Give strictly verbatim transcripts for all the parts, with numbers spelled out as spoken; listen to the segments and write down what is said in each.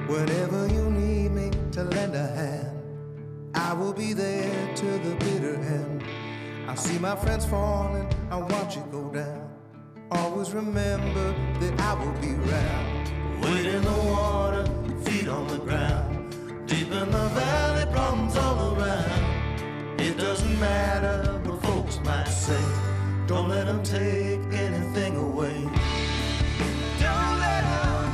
Whenever you need me to lend a hand, I will be there to the bitter end. I see my friends falling, I watch it go down. Always remember that I will be around. Wade in the water, feet on the ground. Deep in the valley, problems all around. It doesn't matter what folks might say. Don't let them take anything away. Don't let them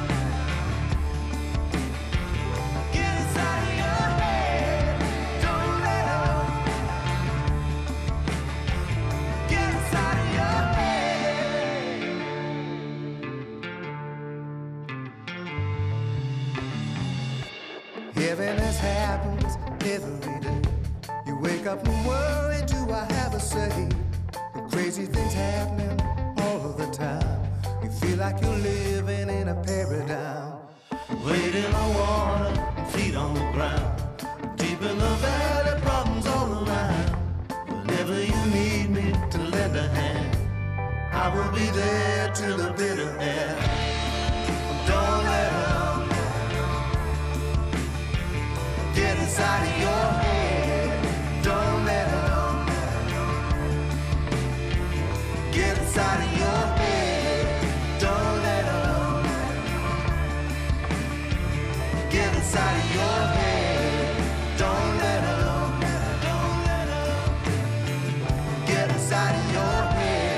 get inside of your head. Don't let them get inside of your head. Heaviness happens every day. You wake up and worry, do I have a say? Crazy things happening all of the time. You feel like you're living in a paradigm. Wade in the water, feet on the ground. Deep in the valley, problems all around. Whenever you need me to lend a hand, I will be there till the bitter end. Don't let them get inside of your head. Don't let them get inside of your head. Don't let them get inside of your head. Don't let them, don't let them get inside of your head.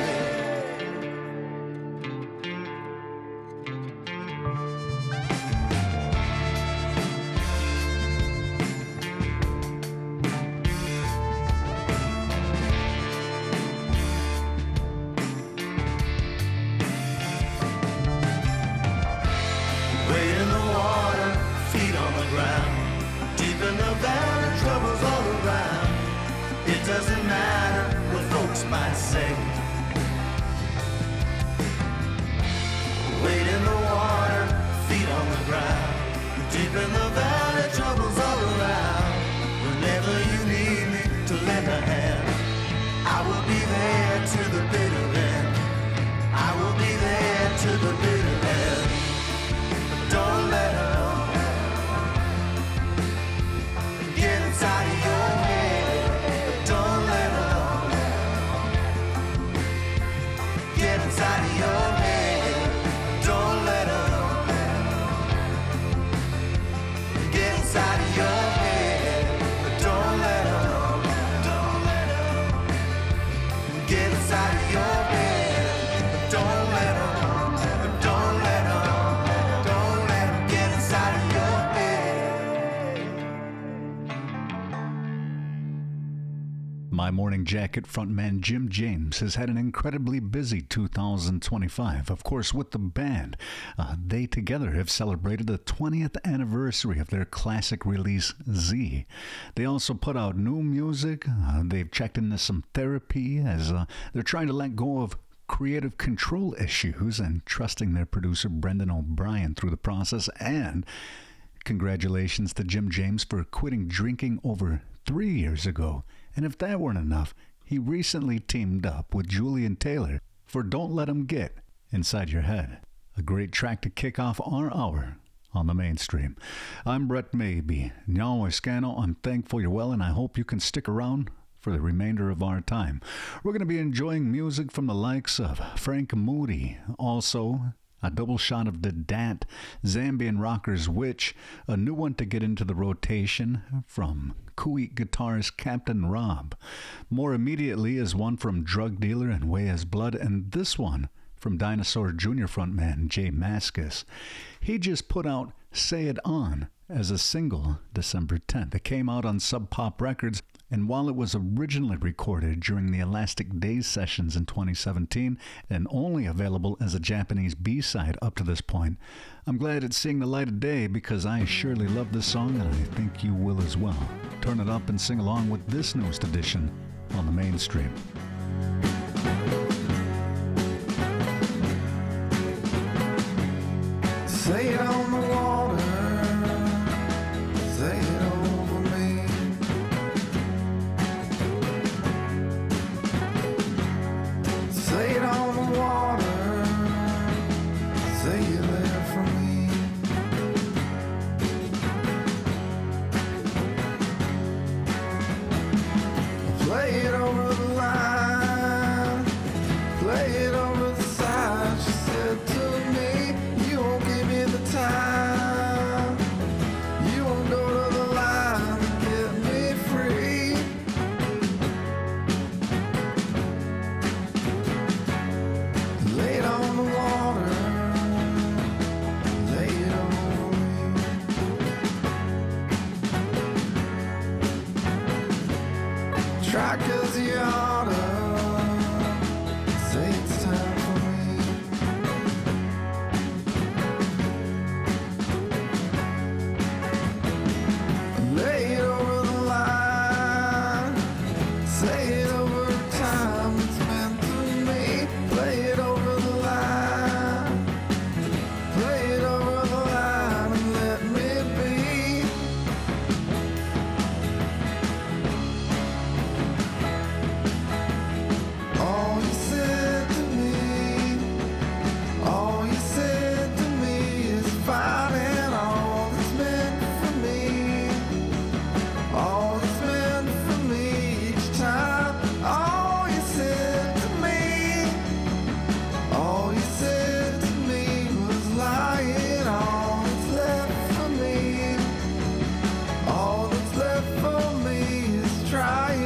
Doesn't matter what folks might say. Wade in the water, feet on the ground. Deep in the valley, troubles all around. Whenever you need me to lend a hand, I will be there to the bitter end. I will be there to the bitter end. Don't let them get inside of your head. Inside of your head, don't let them get inside of your head. Don't let them, don't let them get inside of your head. Don't let them, don't let them, don't let them get inside of your head. My Morning Jacket frontman Jim James has had an incredibly busy two thousand twenty-five, of course, with the band. Uh, they together have celebrated the twentieth anniversary of their classic release, Z. They also put out new music. Uh, they've checked into some therapy as uh, they're trying to let go of creative control issues and trusting their producer Brendan O'Brien through the process. And congratulations to Jim James for quitting drinking over three years ago. And if that weren't enough, he recently teamed up with Julian Taylor for Don't Let 'Em Get Inside Your Head. A great track to kick off our hour on the mainstream. I'm Brett Maybe. Nyawa Scano, I'm thankful you're well, and I hope you can stick around for the remainder of our time. We're going to be enjoying music from the likes of Frank Moody, also a double shot of the Dat, Zambian rockers Witch, a new one to get into the rotation from Kuwait guitarist Captain Rob. More immediately is one from Drug Dealer and Way As Blood, and this one from Dinosaur Junior frontman Jay Mascis. He just put out Say It On as a single December tenth. It came out on Sub Pop Records, and while it was originally recorded during the Elastic Days sessions in twenty seventeen and only available as a Japanese B-side up to this point, I'm glad it's seeing the light of day because I surely love this song and I think you will as well. Turn it up and sing along with this newest edition on the mainstream. Say it on the water, say it over me. Say it on the water, say it there for me. Try 'cause you oughta say it's time for me. Lay it over the line, say it over time it's meant to me. Play it over the line, play it over the line and let me be. All you said to me, all you said to me is fine and all that's meant for me, all that's meant for me each time. All you said to me, all you said to me was lying. All that's left for me, all that's left for me is trying.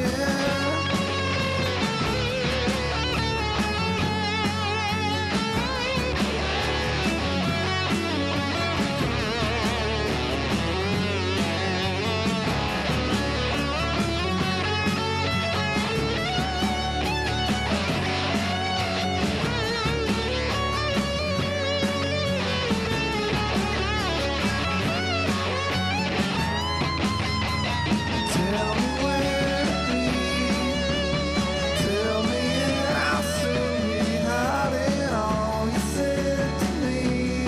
Tell me where to be, tell me and I'll soon be hiding. All you said to me,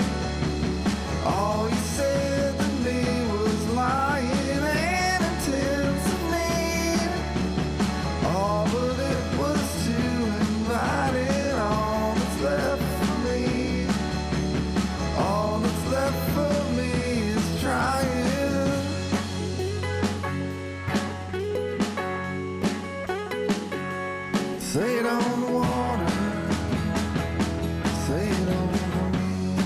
all you said to me was lying and intense to me. All but it was too inviting. All that's left for me, all that's left for me is trying. Say it on the water, say it over me.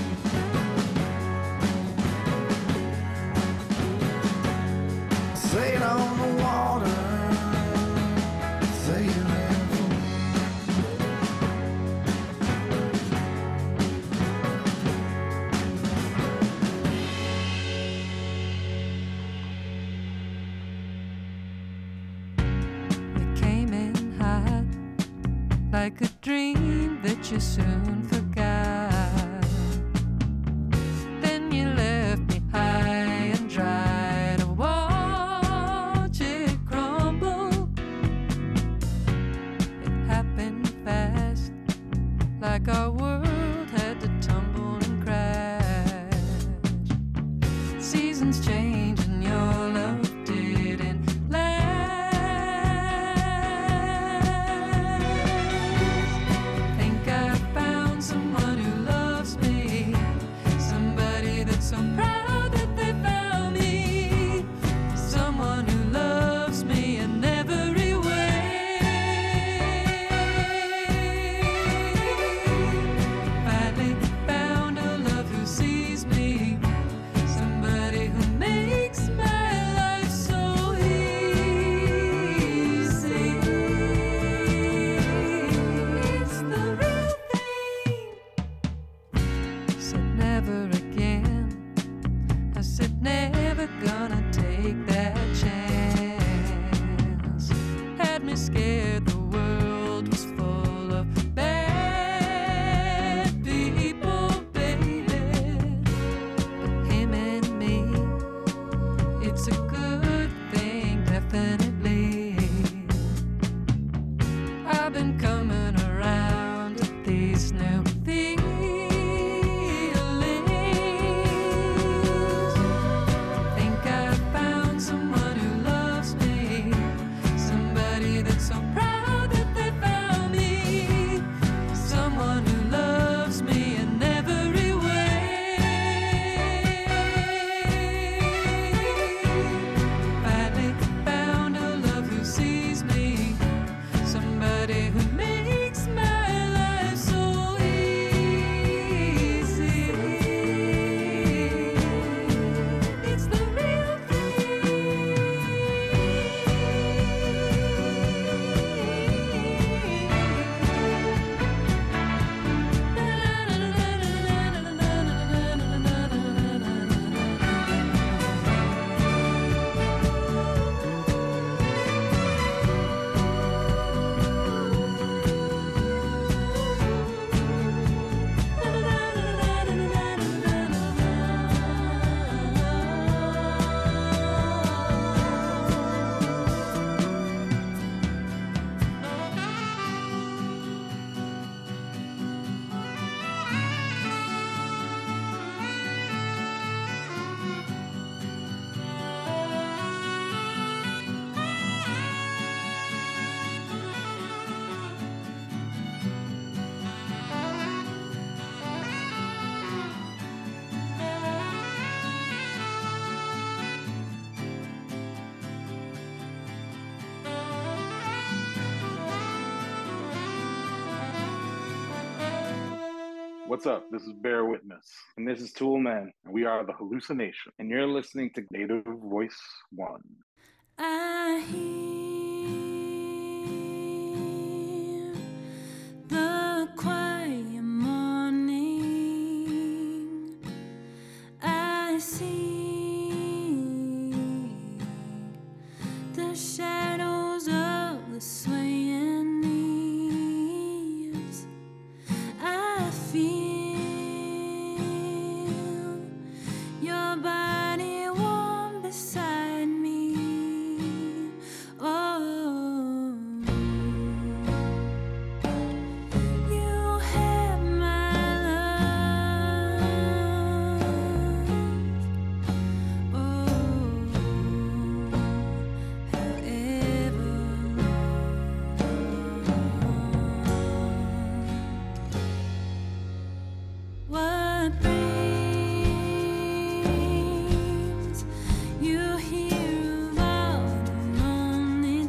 Say it on the water, say it over me. It came in hot, like a dream that you soon forgot. Then you left me high and dry to watch it crumble. It happened fast, like our world had to tumble and crash. Seasons change and your love didn't last. Think I found some What's up? This is Bear Witness, and this is Tool Man, and we are the Hallucination, and you're listening to Native Voice One. I hear the quiet morning. I see the shadows of the swaying leaves. I feel your body warm beside me. Oh, you have my love. Oh, however long. What brings you here of all the lonely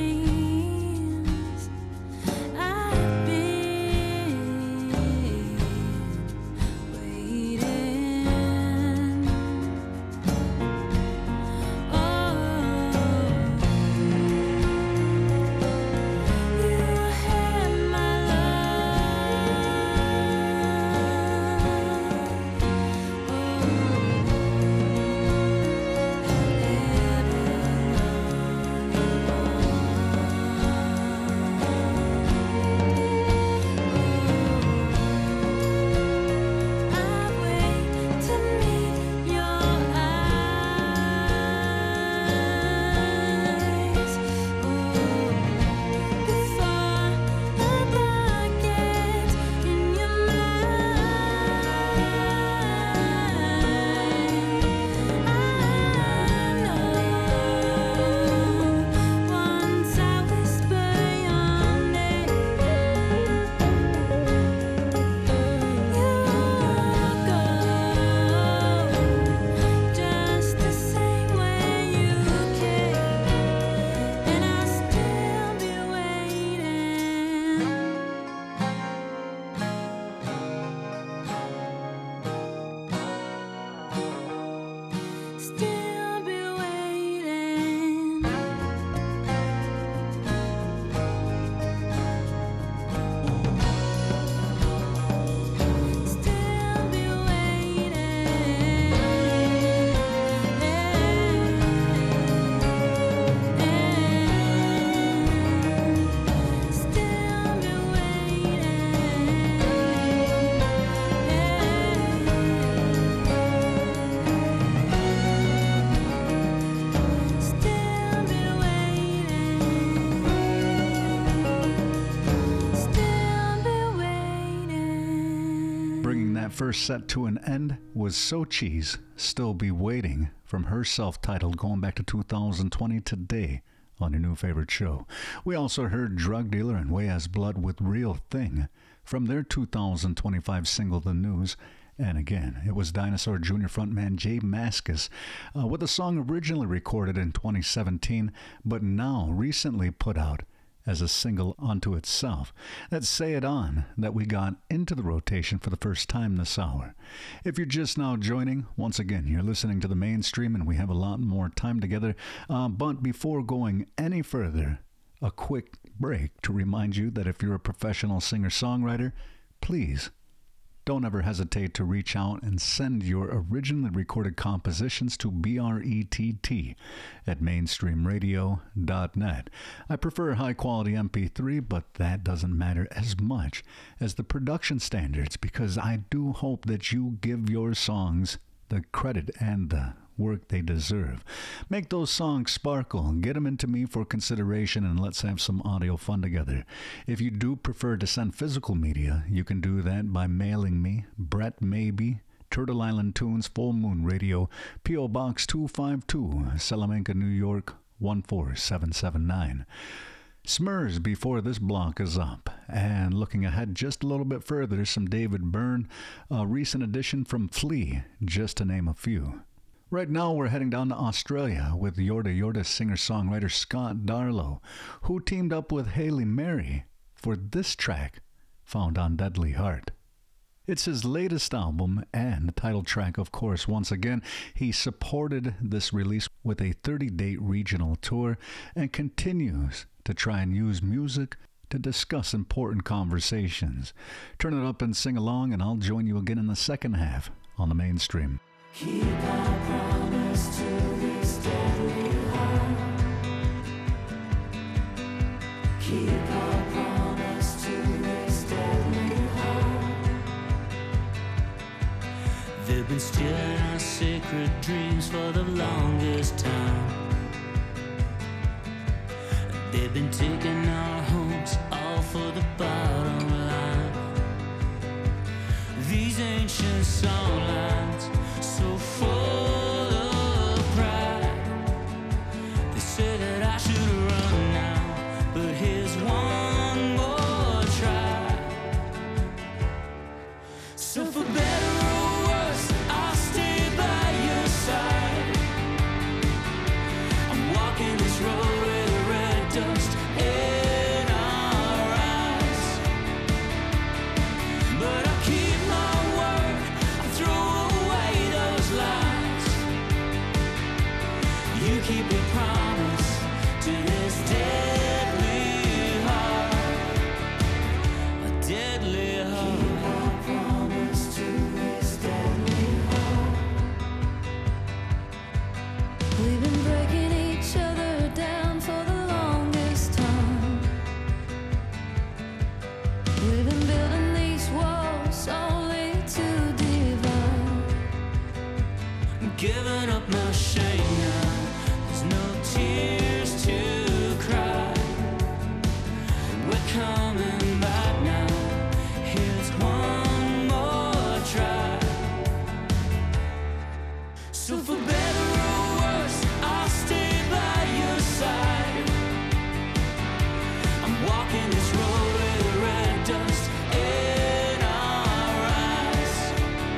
days? I've been waiting. Oh, you have my I wait to meet your eyes. Before the dark gets in your mind, I know once I whisper your name, you go just the same way you came, and I'll still be waiting. Still be waiting. Still be waiting. Still be waiting. Still be waiting. Still be waiting. Bringing that first set to an end was Sochi's Still Be Waiting from her self-titled going back to two thousand twenty today on your new favorite show. We also heard Drug Dealer and Way As Blood with Real Thing from their two thousand twenty-five single The News. And again, it was Dinosaur Junior frontman Jay Mascis uh, with a song originally recorded in twenty seventeen, but now recently put out as a single unto itself. That's Say It On, that we got into the rotation for the first time this hour. If you're just now joining, once again, you're listening to The Mainstream, and we have a lot more time together. Uh, but before going any further, a quick break to remind you that if you're a professional singer-songwriter, please don't ever hesitate to reach out and send your originally recorded compositions to B R E T T at mainstream radio dot net. I prefer high-quality M P three, but that doesn't matter as much as the production standards, because I do hope that you give your songs the credit and the work they deserve. Make those songs sparkle, get them into me for consideration, and let's have some audio fun together. If you do prefer to send physical media, you can do that by mailing me, Brett Maybe, Turtle Island Tunes, Full Moon Radio, P O Box two five two, Salamanca, New York, one four seven seven nine. Smurs before this block is up. And looking ahead just a little bit further, some David Byrne, a recent addition from Flea, just to name a few. Right now we're heading down to Australia with Yorta Yorta singer-songwriter Scott Darlow, who teamed up with Hayley Mary for this track found on Deadly Heart. It's his latest album and the title track, of course. Once again, he supported this release with a thirty-date regional tour and continues to try and use music to discuss important conversations. Turn it up and sing along, and I'll join you again in the second half on the Mainstream. Keep our promise to this deadly heart. Keep our promise to this deadly heart. They've been stealing our sacred dreams for the longest time. They've been taking our homes, all for the bottom line. These ancient songlines, so full of pride. They say that I should run now, but here's one more try. So for better or worse, I'll stay by your side. I'm walking this road with the red dust in our eyes, but I'll keep my word, I'll throw away those lies. You keep your promise to this deadly heart, a deadly heart. Keep our promise to this deadly heart. We've been breaking each other down for the longest time. We've been building these walls only to divide. I'm giving up my shame now. There's no tears to cry. We're coming back now. Here's one more try. So for better or worse, I'll stay by your side. I'm walking this road with the red dust in our eyes,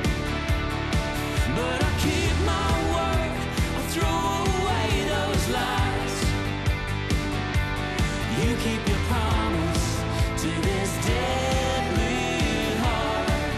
but I keep my word, I'll throw away those lies. You keep your promise to this deadly heart.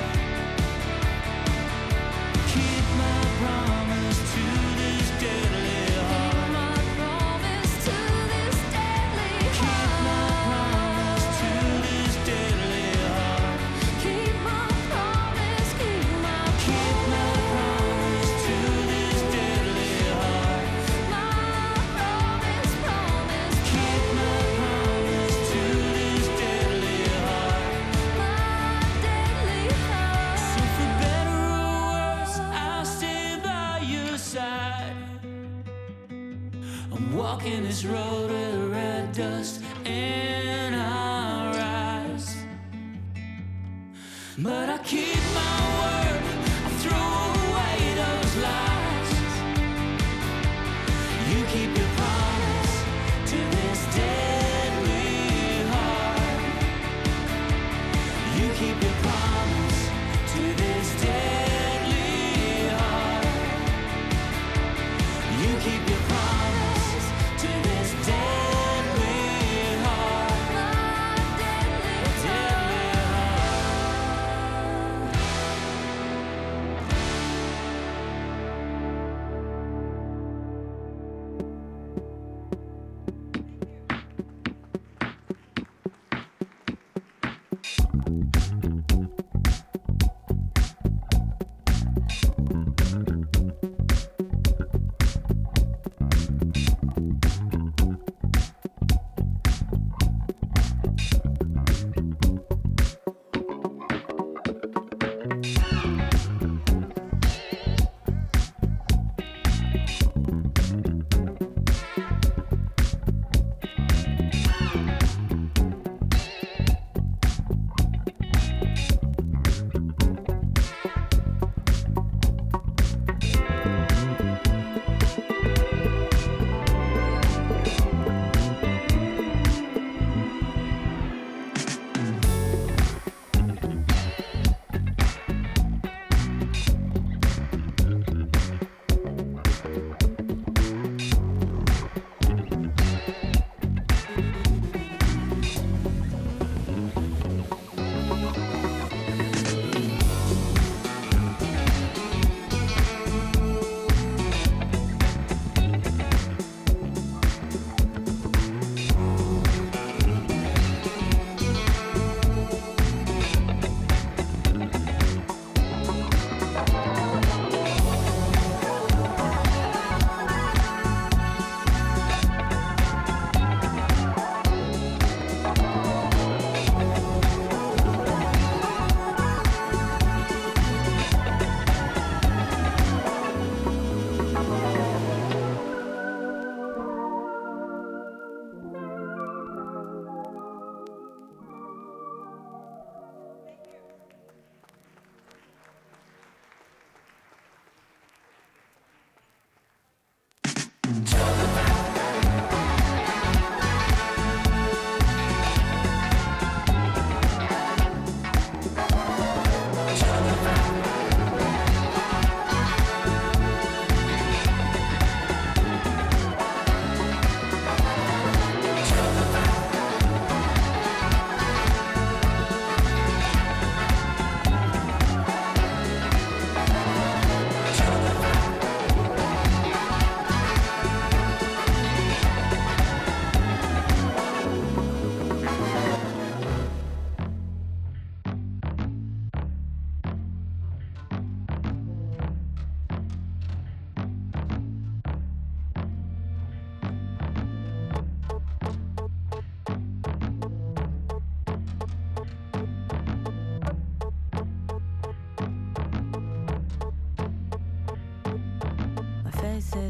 Keep my promise to this deadly heart. Keep my promise to this deadly heart. Keep my promise to this deadly heart. Keep my promise, keep my keep my promise to this deadly heart. My promise, promise. Keep my promise to this deadly heart. My deadly heart. So for better or worse, I'll stay by your side. I'm walking this road with the red dust in our eyes, but I keep my word, I throw away those lies. You keep your promise to this deadly heart. You keep your promise to this deadly heart. You keep your promise to this deadly heart. My deadly, deadly heart.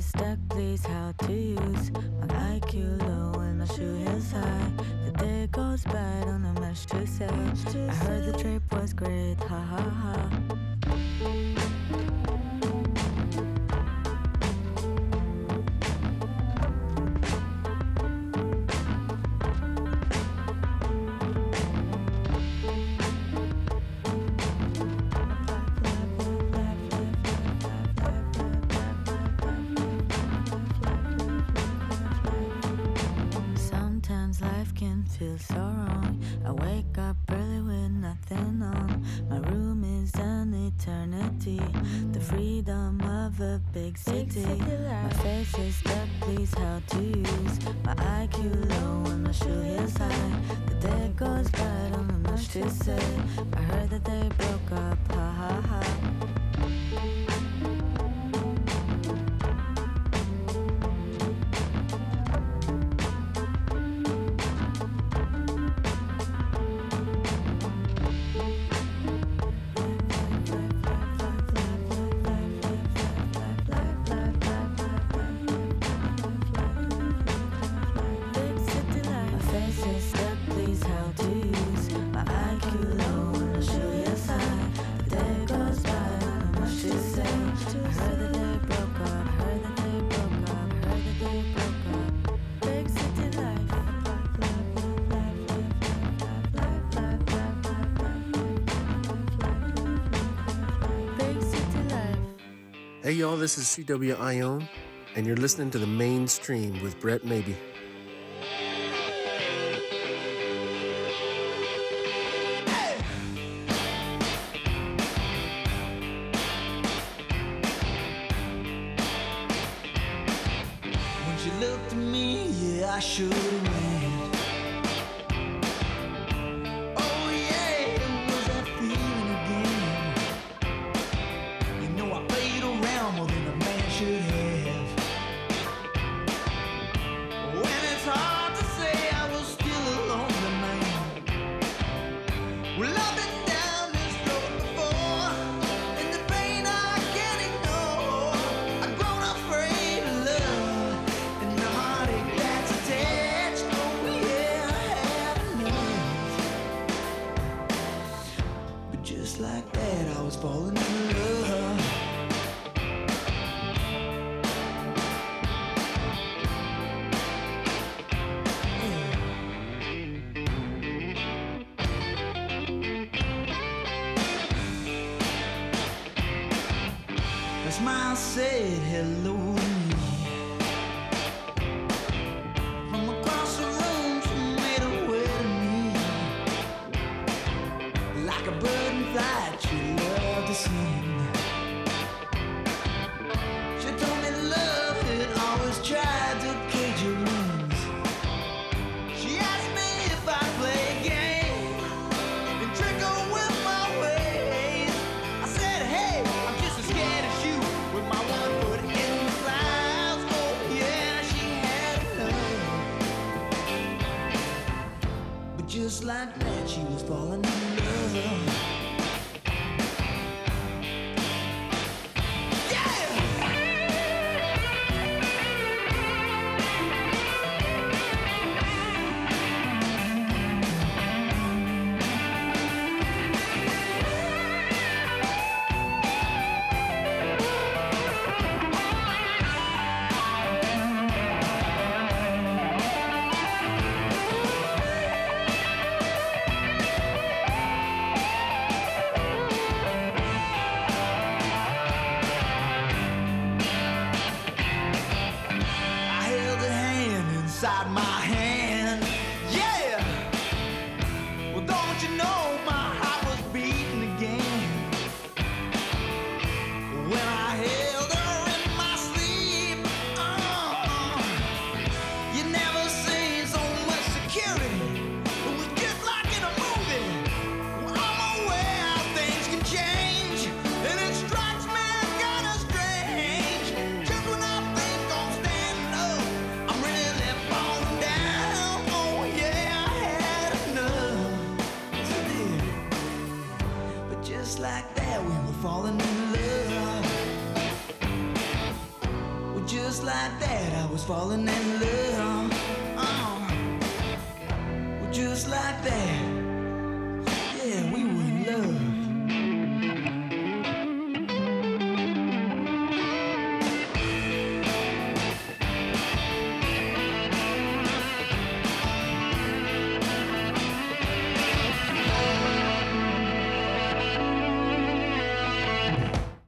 is stuck, please how to use my I Q low and my shoe heels high. The day goes by, don't know much to say. I heard the trip was great, ha ha ha. Sometimes life can feel so wrong. I wake up early with nothing on. My room is an eternity. The freedom of a big city. My face is stuck, please how to use my I Q low and my shoe heels high. The day goes by, don't know much to say. I heard that they broke up, ha ha ha. Hey y'all, this is C W Ione, and you're listening to The Mainstream with Brett Maybe. When she looked at me, yeah, I should have ran. Oh yeah, it was that feeling again. You know I played around more than a man should have. When it's hard to say I was still a lonely man. Well, I've been down this road before, and the pain I can't ignore. I've grown afraid of love, and the heartache that's attached. Oh yeah, I had enough. But just like that, I was falling in love. The smile said hello to me. From across the room, she made her way to me. Like a bird in flight, she loved to sing. She told me love had always tried to cage her wings. She asked me if I'd play a game and trick her with my ways. I said, hey, I'm just as scared as you, with my one foot in the clouds. Oh yeah, she had love. But just like that, she was falling in love. just like that, I was falling in love. Uh, well, just like that.